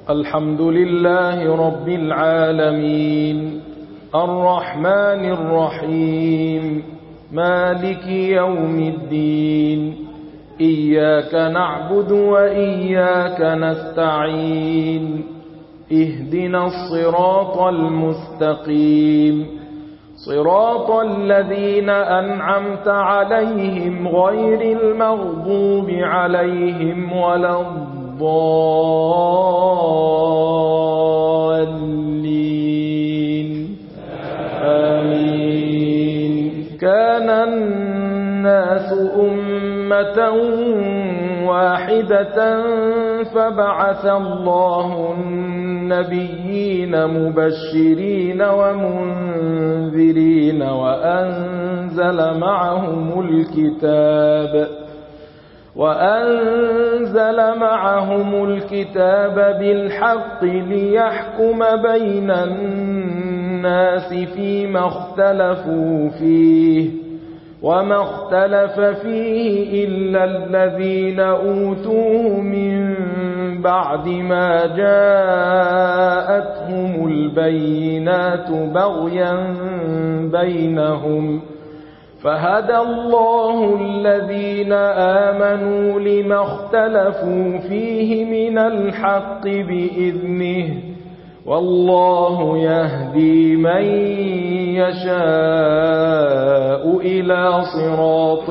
الحمد لله رب العالمين الرحمن الرحيم مالك يوم الدين إياك نعبد وإياك نستعين اهدنا الصراط المستقيم صراط الذين أنعمت عليهم غير المغضوب عليهم ولا الضالين آمين. كان الناس أمة واحدة فبعث الله النبيين مبشرين ومنذرين وأنزل معهم الكتاب بالحق ليحكم بين الناس فيما اختلفوا فيه وما اختلف فيه إلا الذين أوتوه من بعد ما جاءتهم البينات بغيا بينهم فهدى الله الذين آمنوا لما اختلفوا فيه من الحق بإذنه والله يهدي من يشاء إلى صراط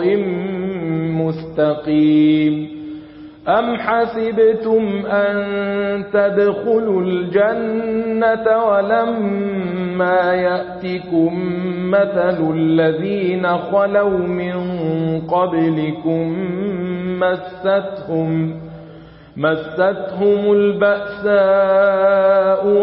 مستقيم. أم حسبتم أن تدخلوا الجنة ولما يأتكم مثل الذين خلوا من قبلكم مستهم البأساء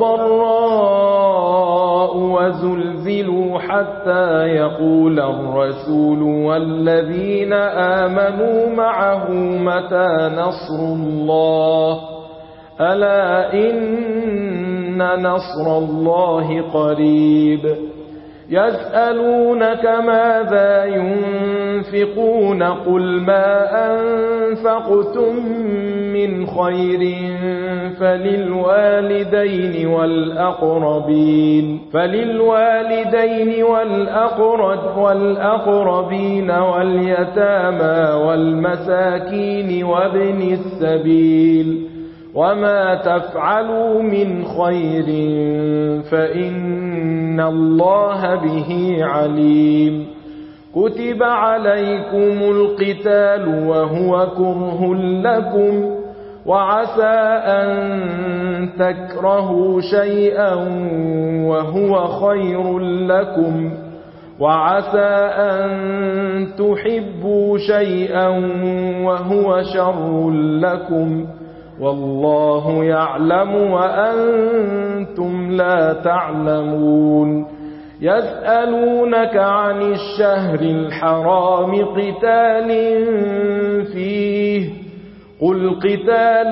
والضراء وزلزلوا حتى يقول الرسول والذين آمنوا معه متى نصر الله ألا إن نصر الله قريب. يسألونك ماذا ينفقون قل ما أنفقتم من خير فللوالدين والأقربين واليتامى والمساكين وابن السبيل وما تفعلوا من خير فإن الله به عليم. كتب عليكم القتال وهو كره لكم وعسى أن تكرهوا شيئا وهو خير لكم وعسى أن تحبوا شيئا وهو شر لكم والله يعلم وأنتم لا تعلمون. يسألونك عن الشهر الحرام قتال فيه قل قتال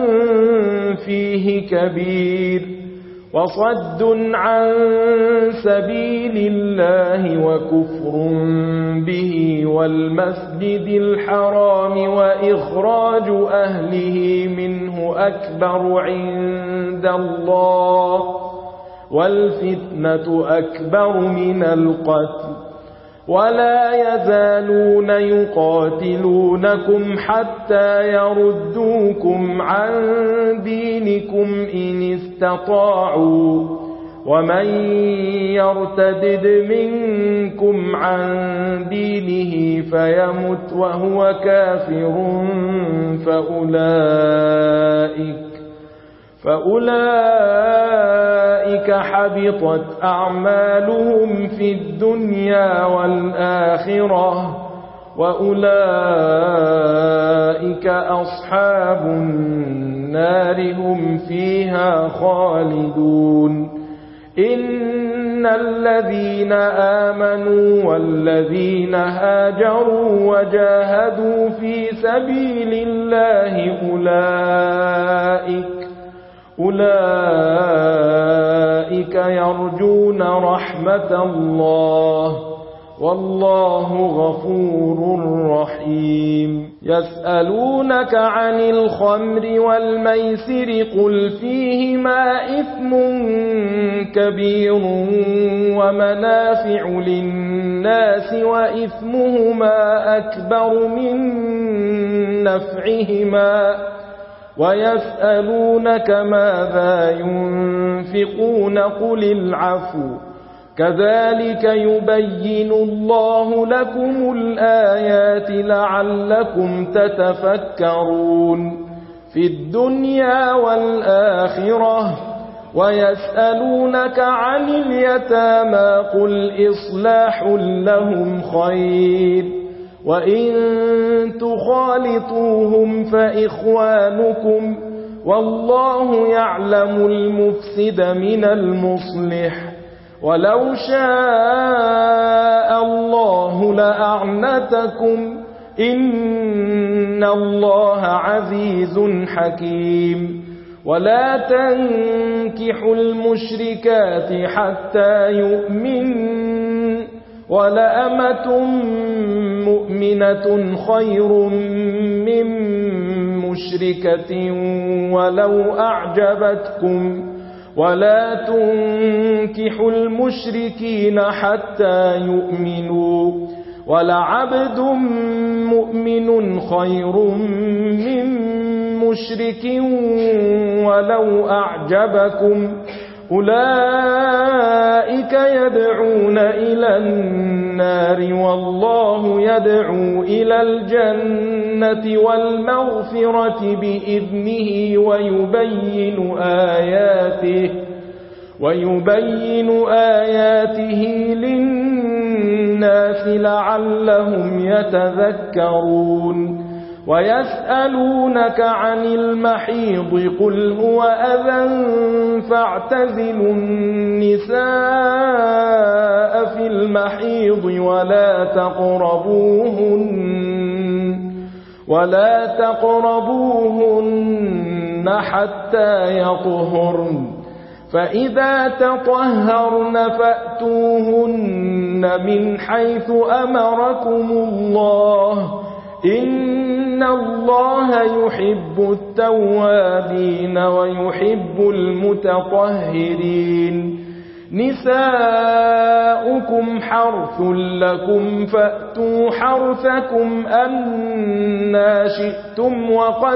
فيه كبير وصد عن سبيل الله وكفر به والمسجد الحرام وإخراج أهله منه أكبر عند الله والفتنة أكبر من القتل ولا يزالون يقاتلونكم حتى يردوكم عن دينكم إن استطاعوا ومن يرتدد منكم عن دينه فيمت وهو كافر فأولئك حبطت أعمالهم في الدنيا والآخرة وأولئك أصحاب النار هم فيها خالدون. إن الذين آمنوا والذين هاجروا وجاهدوا في سبيل الله أولئك يرجون رحمة الله والله غفور رحيم يسألونك عن الخمر والميسر قل فيهما إثم كبير ومنافع للناس وإثمهما أكبر من نفعهما ويسألونك ماذا ينفقون قل العفو كذلك يبين الله لكم الآيات لعلكم تتفكرون في الدنيا والآخرة ويسألونك عن اليتامى قل إصلاح لهم خير وإن تخالطوهم فإخوانكم والله يعلم المفسد من المصلح ولو شاء الله لأعنتكم إن الله عزيز حكيم ولا تنكحوا المشركات حتى يؤمنوا ولأمة مؤمنة خير من مشركة ولو أعجبتكم ولا تنكحوا المشركين حتى يؤمنوا ولعبد مؤمن خير من مشرك ولو أعجبكم أولئك يدعون إلى النار والله يدعو إلى الجنة والمغفرة بإذنه ويبين آياته للناس لعلهم يتذكرون ويسألونك عن المحيض قل هو أذى فاعتزلوا النساء في المحيض ولا تقربوهن حتى يطهرن فإذا تطهرن فأتوهن من حيث أمركم الله إن الله يحب التوابين ويحب المتطهرين نساؤكم حرث لكم فأتوا حرثكم أنى شئتم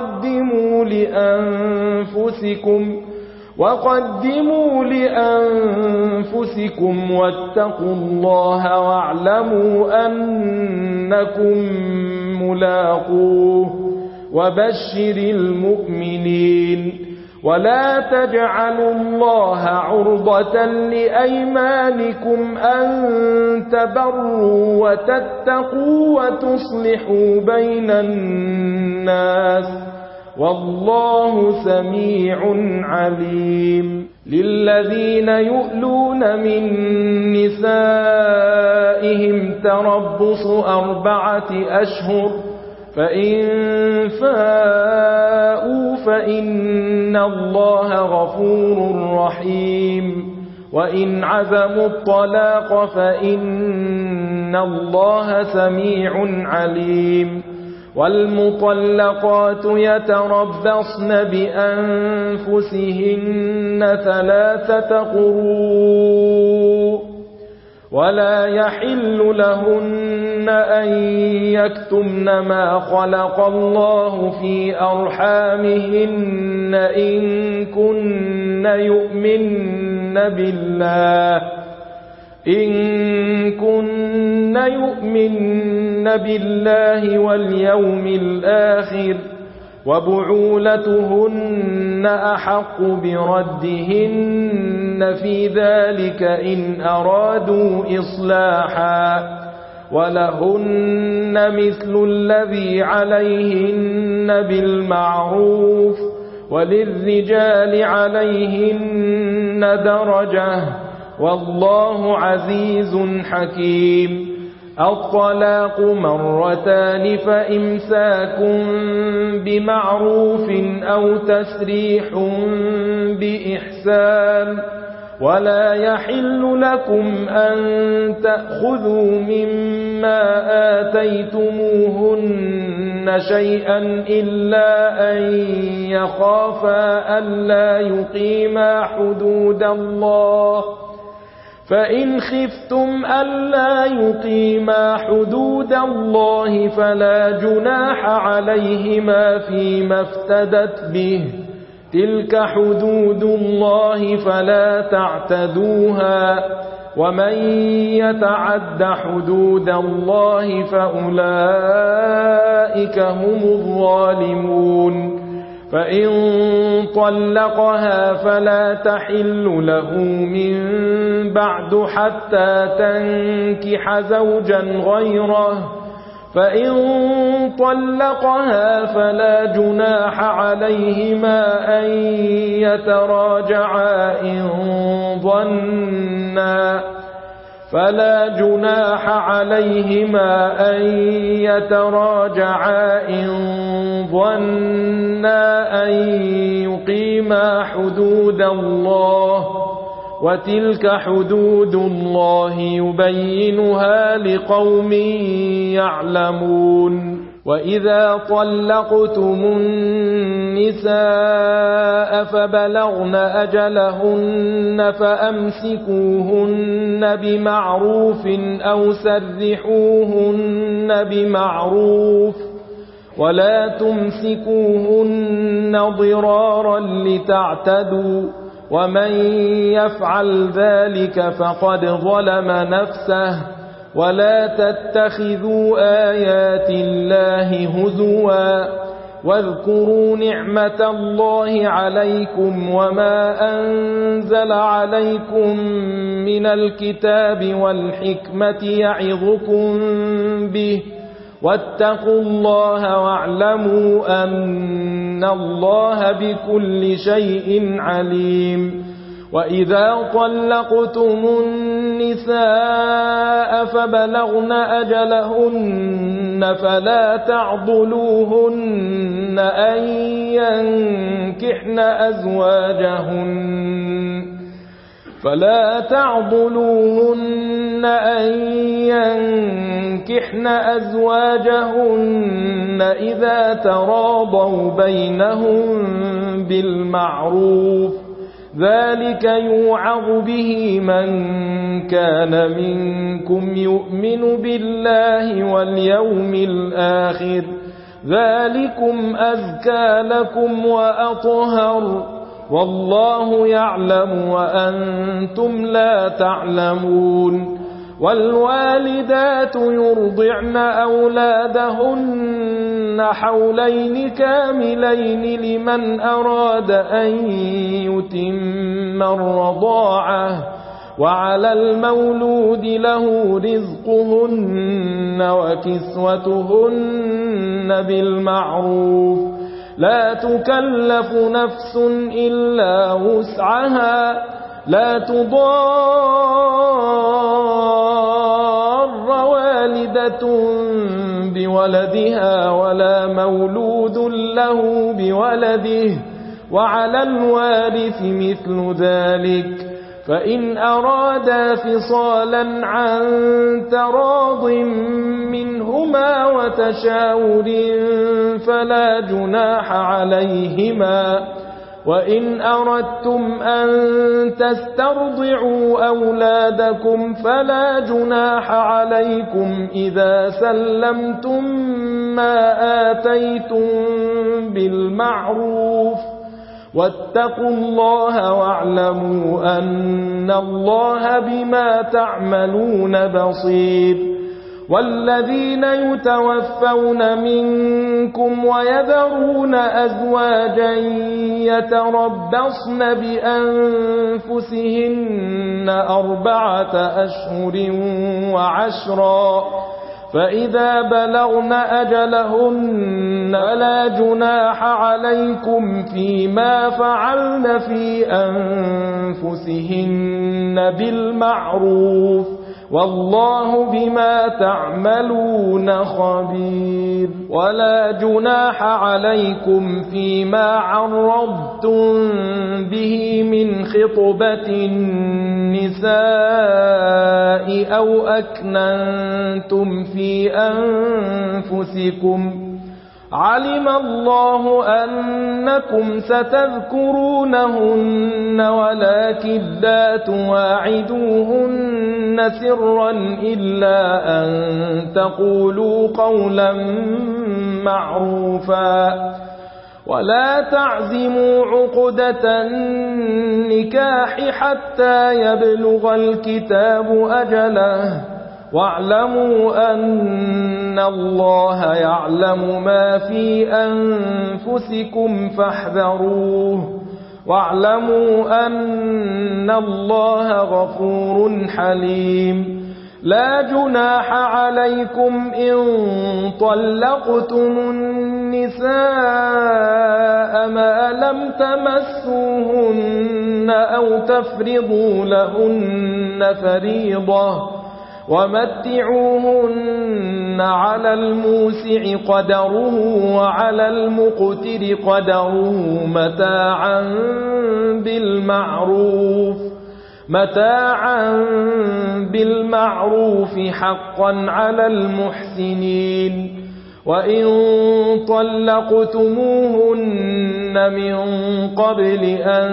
وقدموا لأنفسكم واتقوا الله واعلموا أنكم ملاقوه وبشر المؤمنين ولا تجعلوا الله عرضة لأيمانكم أن تبروا وتتقوا وتصلحوا بين الناس والله سميع عليم للذين يؤلون من نسائهم تربص 4 أشهر فإن فاءوا فإن الله غفور رحيم وإن عزموا الطلاق فإن الله سميع عليم والمطلقات يتربصن بأنفسهن 3 قروء ولا يحل لهن أن يكتمن ما خلق الله في أرحامهن إن كن يؤمن بالله واليوم الآخر وبعولتهن أحق بردهن في ذلك إن أرادوا إصلاحا ولهن مثل الذي عليهن بالمعروف وللرجال عليهن درجة والله عزيز حكيم الطلاق 2 فإمساك بمعروف أو تسريح بإحسان ولا يحل لكم أن تأخذوا مما آتيتموهن شيئا إلا أن يخافا ألا يقيما حدود الله، فإن خفتم ألا يقيما حدود الله فلا جناح عليهما فيما افتدت به، تلك حدود الله فلا تعتدوها، ومن يتعد حدود الله فأولئك هم الظالمون. فإن طلقها فلا تحل له من بعد حتى تنكح زوجا غيره، فإن طلقها فلا جناح عليهما أن يتراجعا إن ظنا أن يقيما حدود الله، وتلك حدود الله يبينها لقوم يعلمون. وإذا طلقتم النساء فبلغن أجلهن فأمسكوهن بمعروف أو سرحوهن بمعروف، ولا تمسكوهن ضرارا لتعتدوا، ومن يفعل ذلك فقد ظلم نفسه. ولا تتخذوا آيات الله هزوا، واذكروا نعمة الله عليكم وما أنزل عليكم من الكتاب والحكمة يعظكم به، واتقوا الله واعلموا أن الله بكل شيء عليم. وإذا طلقتم النساء فبلغن أجلهن فلا تعضلوهن أن ينكحن أزواجهن إذا تراضوا بينهم بالمعروف، ذلك يوعظ به من كان منكم يؤمن بالله واليوم الآخر، ذلكم أزكى لكم وأطهر، والله يعلم وأنتم لا تعلمون. والوالدات يرضعن أولادهن حولين كاملين لمن أراد أن يتم الرضاعة، وعلى المولود له رزقهن وكسوتهن بالمعروف، لا تكلف نفس إلا وسعها، لا تضار والدة بولدها ولا مولود له بولده، وعلى الوارث مثل ذلك، فإن أرادا فصالا عن تراض منهما وتشاور فلا جناح عليهما. وإن أردتم أن تسترضعوا أولادكم فلا جناح عليكم إذا سلمتم ما آتيتم بالمعروف، واتقوا الله واعلموا أن الله بما تعملون بصير. والذين يتوفون منكم ويذرون أزواجا يتربصن بأنفسهن 4 أشهر وعشرا، فإذا بلغن أجلهن فلا جناح عليكم فيما فعلن في أنفسهن بالمعروف، والله بما تعملون خبير. ولا جناح عليكم فيما عرضتم به من خطبة النساء أو أكننتم في أنفسكم علم الله أنكم ستذكرونهن ولكن لا تواعدوهن سرا إلا أن تقولوا قولا معروفا ولا تعزموا عقدة النكاح حتى يبلغ الكتاب أجله واعلموا أن الله يعلم ما في أنفسكم فاحذروه واعلموا أن الله غفور حليم لا جناح عليكم إن طلقتم النساء ما لم تمسوهن أو تفرضوا لهن فريضة ومتعوهن على الموسع قدره وعلى المقتر قدره متاعا بالمعروف حقا على المحسنين وإن طلقتموهن من قبل أن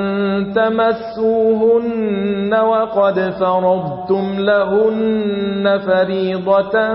تمسوهن وقد فرضتم لهن فريضة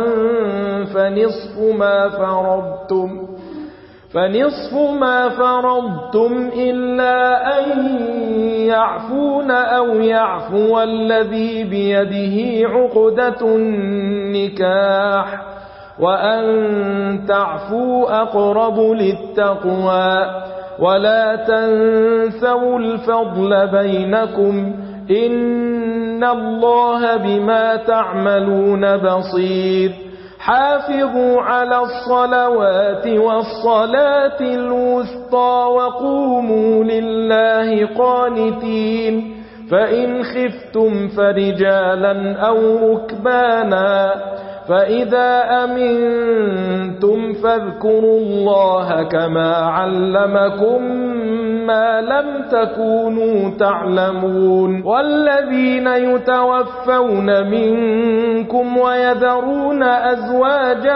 فنصف ما فرضتم إلا أن يعفون أو يعفو الذي بيده عقدة النكاح وأن تعفوا أقرب للتقوى ولا تنسوا الفضل بينكم إن الله بما تعملون بصير حافظوا على الصلوات والصلاة الوسطى وقوموا لله قانتين فإن خفتم فرجالا أو ركبانا فإذا أمنتم فاذكروا الله كما علمكم ما لم تكونوا تعلمون والذين يتوفون منكم ويذرون أزواجا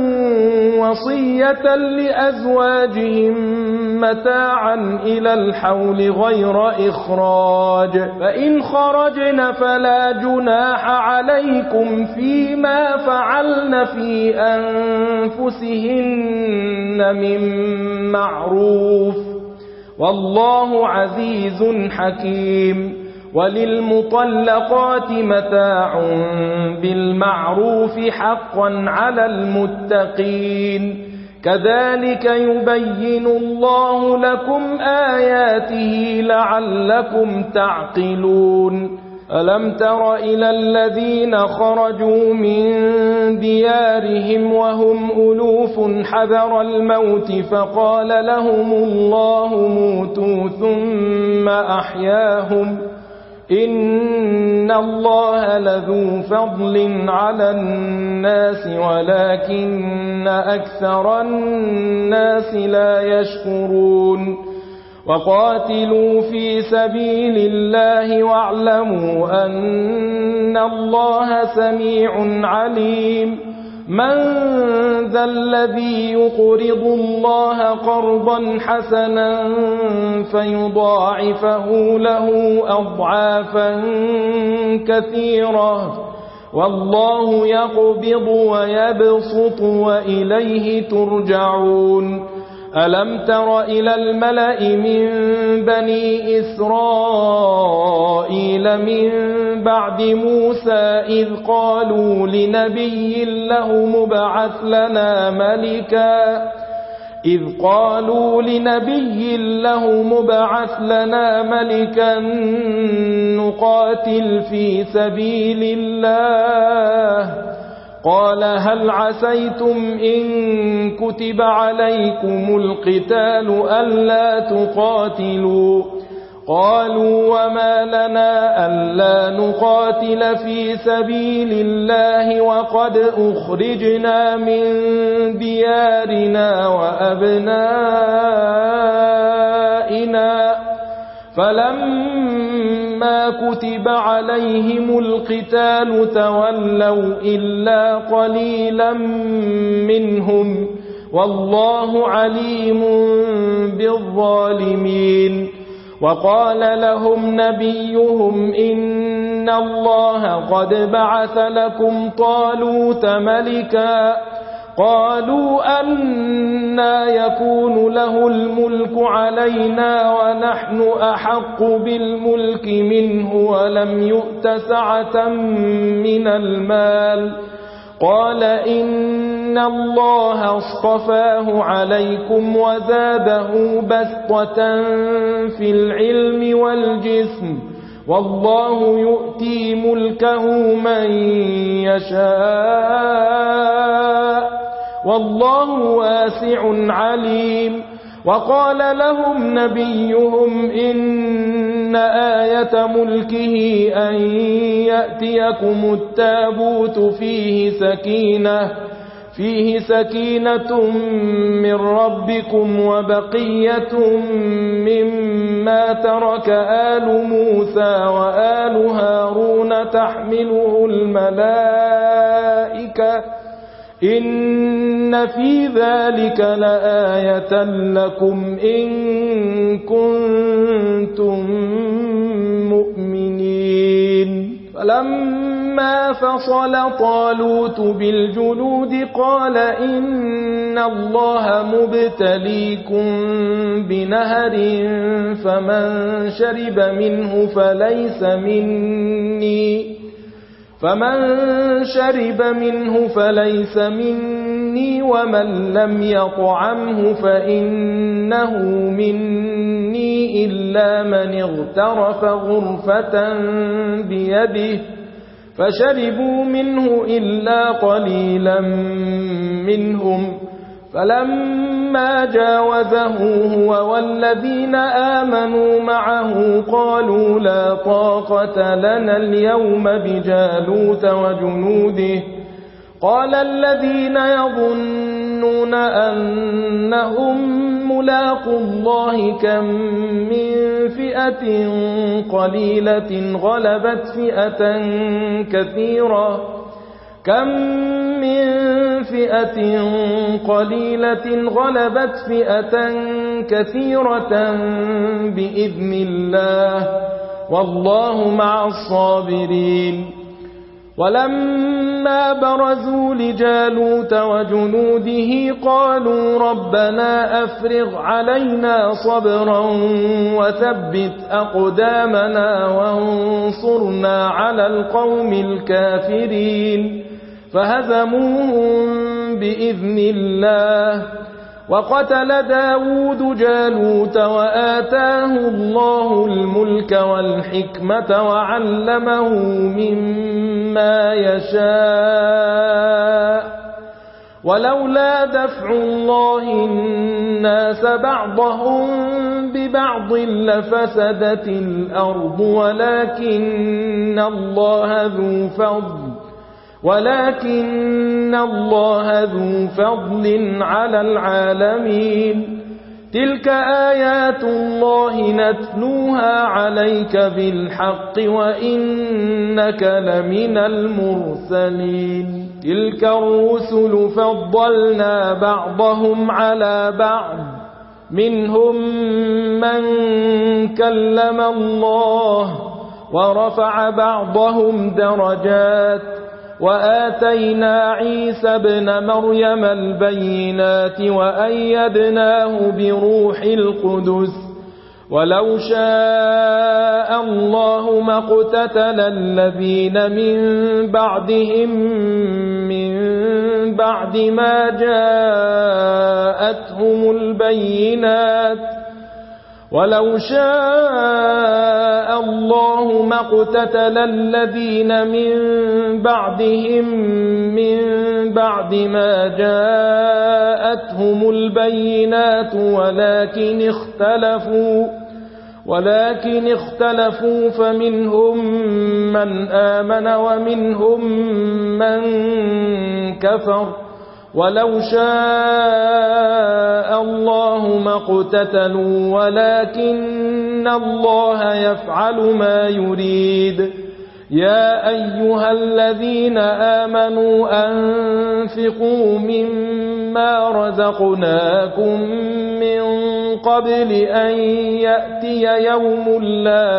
وصية لأزواجهم متاعا إلى الحول غير إخراج فإن خرجن فلا جناح عليكم فيما فعلن في أنفسهن من معروف والله عزيز حكيم وللمطلقات متاع بالمعروف حقا على المتقين كذلك يبين الله لكم آياته لعلكم تعقلون ألم تر إلى الذين خرجوا من ديارهم وهم ألوف حذر الموت فقال لهم الله موتوا ثم أحياهم إن الله لذو فضل على الناس ولكن أكثر الناس لا يشكرون وقاتلوا في سبيل الله واعلموا أن الله سميع عليم من ذا الذي يقرض الله قرضا حسنا فيضاعفه له أضعافا كثيرة والله يقبض ويبسط وإليه ترجعون ألم تر إلى الملأ من بني إسرائيل من بعد موسى إذ قالوا لنبي له مبعث لنا ملكا نقاتل في سبيل الله قال هل عسيتم إن كتب عليكم القتال ألا تقاتلوا قالوا وما لنا ألا نقاتل في سبيل الله وقد أخرجنا من ديارنا وأبنائنا فلما كتب عليهم القتال تولوا إلا قليلا منهم والله عليم بالظالمين وقال لهم نبيهم إن الله قد بعث لكم طالوت ملكا قالوا أنى يكون له الملك علينا ونحن أحق بالملك منه ولم يؤت سعة من المال قال إن الله اصطفاه عليكم وزاده بسطة في العلم والجسم والله يؤتي ملكه من يشاء والله واسع عليم وقال لهم نبيهم إن آية ملكه أن يأتيكم التابوت فيه سكينة من ربكم وبقية مما ترك آل موسى وآل هارون تحمله الملائكة إن في ذلك لآية لكم إن كنتم مؤمنين فلما فصل طالوت بالجنود قال إن الله مبتليكم بنهر فمن شرب منه فليس مني ومن لم يطعمه فإنه مني إلا من اغترف غرفة بيده فشربوا منه إلا قليلا منهم فلما جاوزه هو والذين آمنوا معه قالوا لا طاقة لنا اليوم بجالوت وجنوده قال الذين يظنون أنهم ملاقو الله كم من فئة قليلة غلبت فئة كثيرة بإذن الله والله مع الصابرين ولما برزوا لجالوت وجنوده قالوا ربنا أفرغ علينا صبرا وثبت أقدامنا وانصرنا على القوم الكافرين فهزموهم بإذن الله وقتل داود جالوت وآتاه الله الملك والحكمة وعلمه مما يشاء ولولا دفع الله الناس بعضهم ببعض لفسدت الأرض ولكن الله ذو فضل على العالمين تلك آيات الله نتلوها عليك بالحق وإنك لمن المرسلين تلك الرسل فضلنا بعضهم على بعض منهم من كلم الله ورفع بعضهم درجات وآتينا عيسى ابن مريم البينات وأيدناه بروح القدس ولو شاء الله ما اقتتل الذين من بعدهم من بعد ما جاءتهم البينات ولو شاء الله ما اقتتل الذين من بعدهم من بعد ما جاءتهم البينات ولكن اختلفوا فمنهم من آمن ومنهم من كفر ولو شاء الله ما اقتتلوا ولكن إن الله يفعل ما يريد. يا أيها الذين آمنوا أنفقوا مما رزقناكم من قبل أن يأتي يوم لا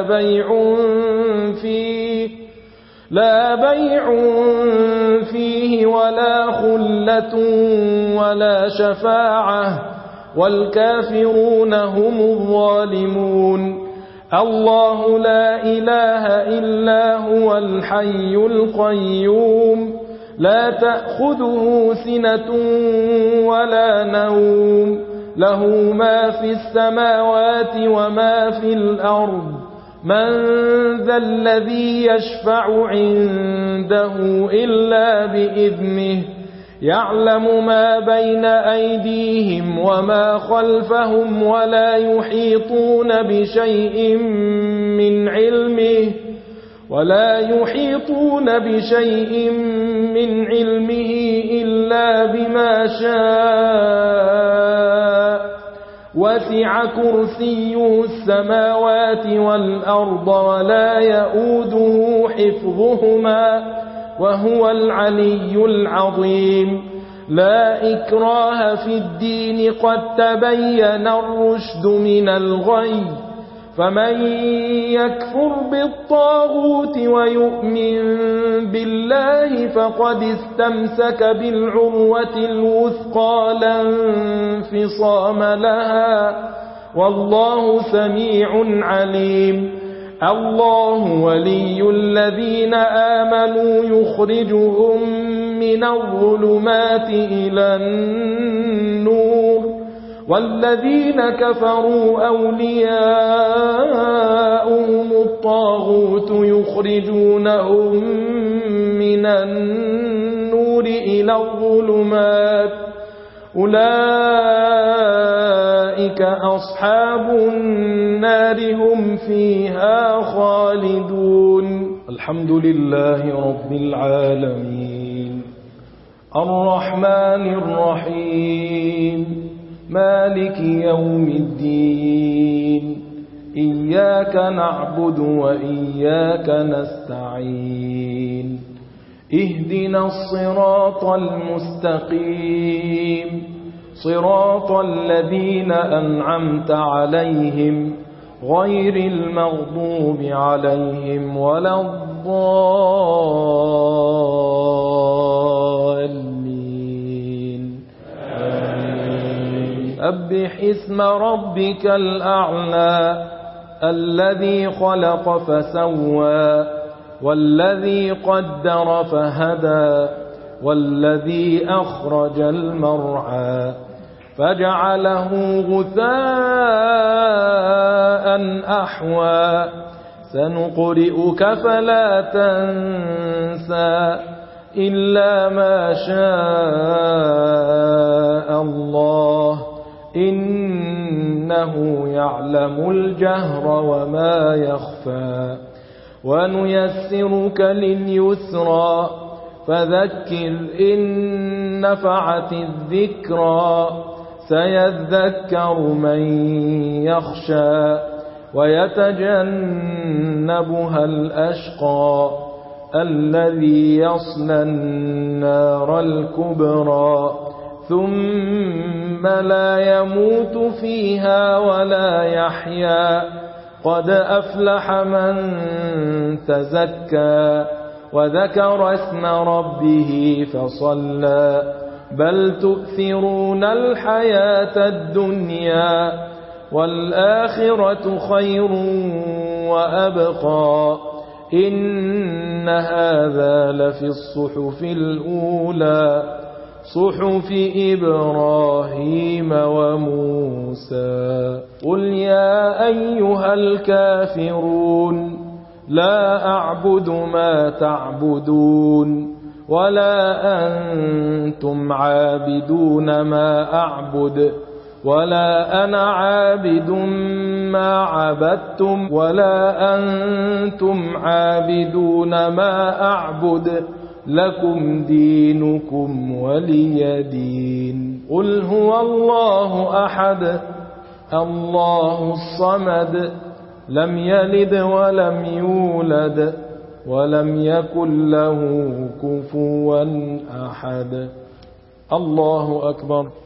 بيع فيه ولا خلة ولا شفاعة والكافرون هم الظالمون. الله لا إله إلا هو الحي القيوم لا تأخذه سنة ولا نوم له ما في السماوات وما في الأرض من ذا الذي يشفع عنده إلا بإذنه يعلم ما بين أيديهم وما خلفهم ولا يحيطون بشيء من علمه إلا بما شاء وسع كرسيه السماوات والأرض ولا يؤوده حفظهما وهو العلي العظيم. لا إكراه في الدين قد تبين الرشد من الغي فمن يكفر بالطاغوت ويؤمن بالله فقد استمسك بالعروة الوثقى لا انفصام لها والله سميع عليم. الله ولي الذين آمنوا يخرجهم من الظلمات إلى النور والذين كفروا أولياؤهم الطاغوت يخرجونهم من النور إلى الظلمات أولئك أصحاب النار هم فيها خالدون. الحمد لله رب العالمين الرحمن الرحيم مالك يوم الدين إياك نعبد وإياك نستعين اهدنا الصراط المستقيم صراط الذين أنعمت عليهم غير المغضوب عليهم ولا الضالين آمين. سبح اسم ربك الأعلى الذي خلق فسوى والذي قدر فهدى والذي أخرج المرعى فجعله غثاء أحوى سنقرئك فلا تنسى إلا ما شاء الله إنه يعلم الجهر وما يخفى ونيسرك لليسرى فذكر إن نفعت الذكرى سيذكر من يخشى ويتجنبها الأشقى الذي يصلى النار الكبرى ثم لا يموت فيها ولا يحيا قد أفلح من تزكى وذكر اسم ربه فصلى بل تؤثرون الحياة الدنيا والآخرة خير وأبقى إن هذا لفي الصحف الأولى صحف إبراهيم وموسى. قل يا أيها الكافرون لا أعبد ما تعبدون ولا أنتم عابدون ما أعبد ولا أنا عابد ما عبدتم ولا أنتم عابدون ما أعبد لكم دينكم ولي دين. قل هو الله أحد الله الصمد لم يلد ولم يولد ولم يكن له كفوا أحد. الله أكبر.